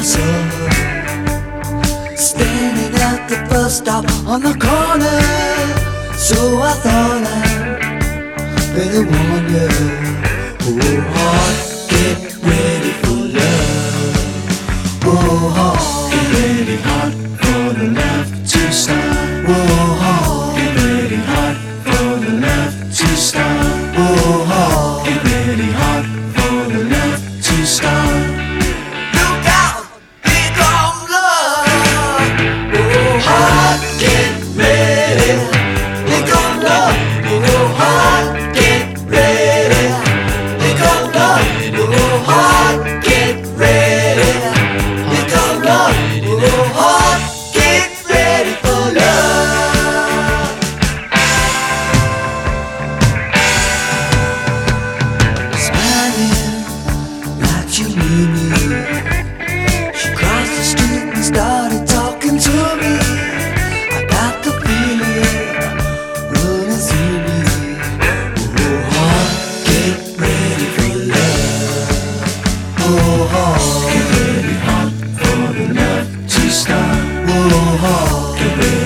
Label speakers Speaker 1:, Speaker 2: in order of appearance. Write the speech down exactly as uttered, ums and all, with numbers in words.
Speaker 1: saw her standing at the bus stop on the corner. So I thought I'd better warn you. Oh heart, get ready for love. Oh heart, get ready hot for the love to start. Oh heart, get ready hot for the love to start. Oh heart, get ready hot for the love to start. Look out, here comes love. Oh heart, get ready. Here comes love. Oh heart, get ready. Here comes love. Oh heart, get ready. Here comes love. Oh heart, get ready for love. Smiling like you knew me, she crossed the street and started talking to me. I got the feeling running through me. Oh heart, get ready for love. Oh heart, get ready hot for the love to start. Oh heart, get ready